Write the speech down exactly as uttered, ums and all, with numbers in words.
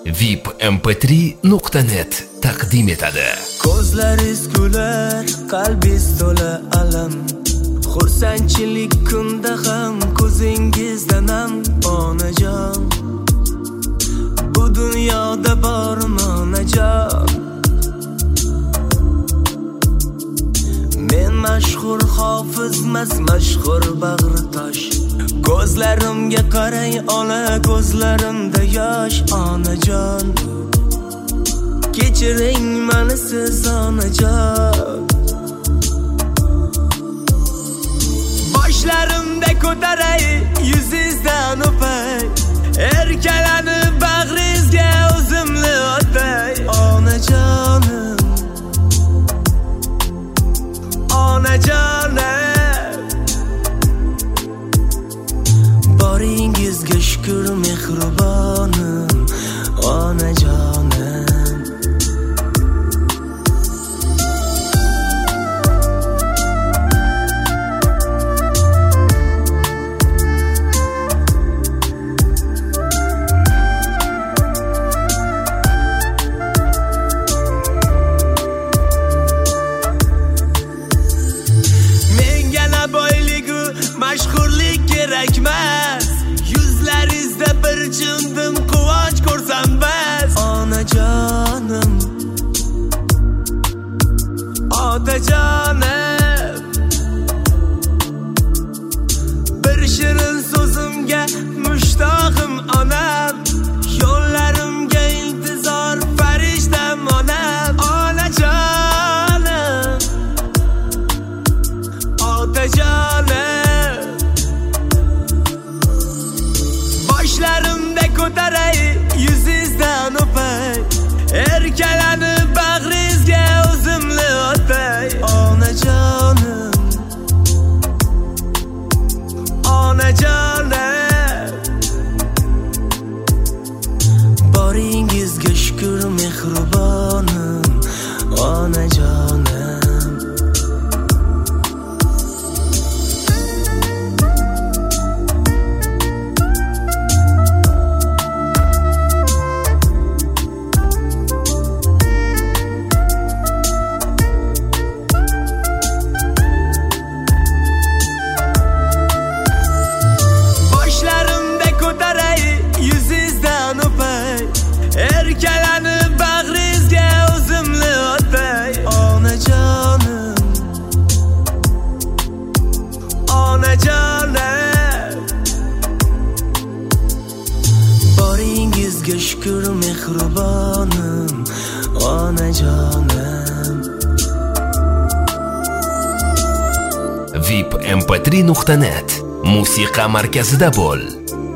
V I P M P три nuqta net taqdim etadi. Ko'zlaringiz kular, qalbingiz to'la alam. Xursandchilik kunda ham ko'zingizda nam onajon. Bu dunyoda bormi onajon? Men mashhur hofizmas, mashhur bag'ri tosh. Ko'zlarimga qarang, ona ko'zlarimda yosh onajon. Kechiring meni siz onajon. Boshlarimda ko'taray, yuzingizdan o'pay. Erkalanib bag'ringizga o'zimni otay. Onajonim, onajonim. Boringizga shukr mehribonim, onajonim. Mashhurlik kerakmas, yuzlaringizda bir chindim quvonch ko'rsam bas. Onajonim, otajonim. Bir shirin so'zimga mushtoqim onam. Yo'llarimga intizor farishtam onam. Onajonim, otajonim. Boshlarimda ko'taray, yuzingizdan o'pay. Erkalanib bag'ringizga o'zimni otay. Onajonim, onajonim. Boringizga shukr mehribonim, onajonim. Erkalanib bag'ringizga o'zimni otay. Onajonim, onajonim. Boringizga shukr mehribonim, onajonim. V I P M P три nuqta net musiqa markazida bo'l.